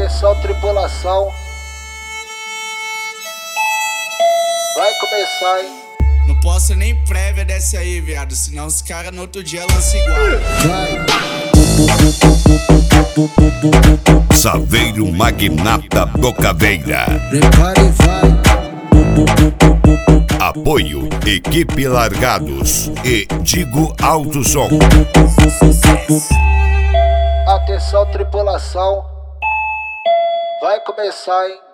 Atenção, tripulação. Vai começar, hein? Não posso nem prévia dessa aí, viado. Senão os caras no outro dia lançam igual. Saveiro Magnata Bocaveira. Prepare e vai. Apoio Equipe Largados e Digo Alto Som. Atenção, tripulação. Vai começar, hein?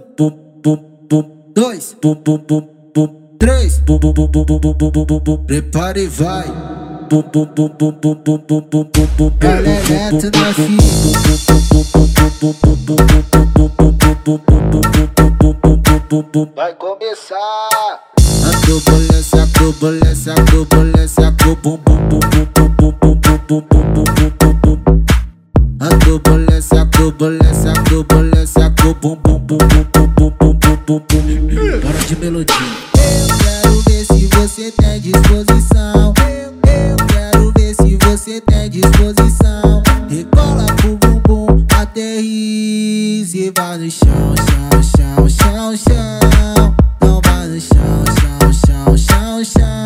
2, 3, prepare e vai. Galera, na fita. Vai começar. A turbulência, com bum bum bum bum bum bum bum bum bum bum. A turbulência, com bum bum bum bum bum bum bum bum. Bora de melodia. Eu quero ver se você tem disposição. Eu quero ver se você tem disposição. Recola pro bumbum, aterriza e vai no chão, chão, chão, chão, chão. Não vai no chão, chão, chão, chão, chão.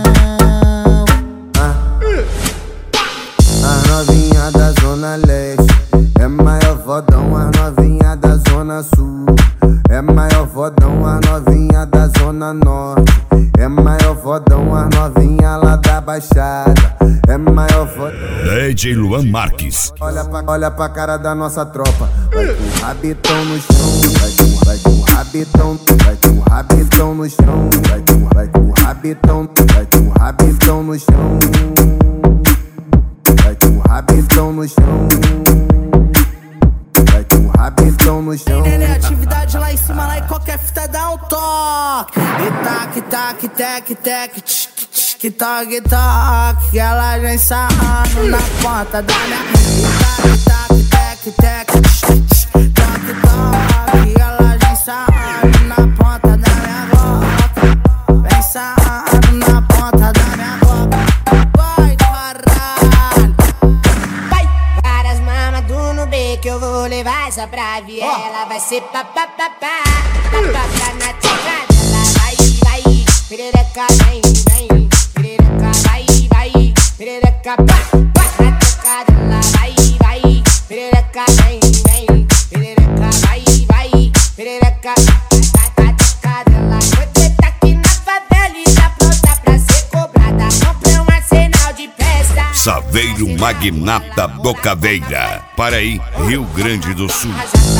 As novinha da zona leste é maior fodão, as novinha da zona sul é maior fodão, as novinha da zona norte é maior fodão, as novinha lá da baixada é maior fodão. DJ Luan Marques. Olha pra cara da nossa tropa. Vai com o rabitão no chão, vai com o rabitão, vai com o rabitão no chão, vai com o rabitão, vai com o rabitão no chão, vai com o rabitão no chão, vai com o rabitão no chão. Ele é atividade lá em cima, lá e qualquer fita dá um toque. E tac, tac, tec, tec, tch, tch, toque, toque. Ela vem sarrando na ponta da minha. E tac, tac, tec, tec, tch, tch, toque, toque. Ela vem sarrando na ponta da minha boca. Vem sarrando na ponta da minha boca. Vai, caralho. Vai, várias mamas do Nubê que eu vou levar essa pra viela. Vai ser papapá, papapá na tcheca dela. Vai, vai, perereca, vem, vem. Perereca, vai, vai, perereca, pá, pá na tcheca dela. Vai, vai, perereca, vem, vem. Perereca, vai, vai, perereca, vai na tcheca dela. Você tá aqui na favela e tá pronta pra ser cobrada. Comprei um arsenal de peça. Saveiro Magnata Bocaveira. Paraí, Rio Grande do Sul. Arrasa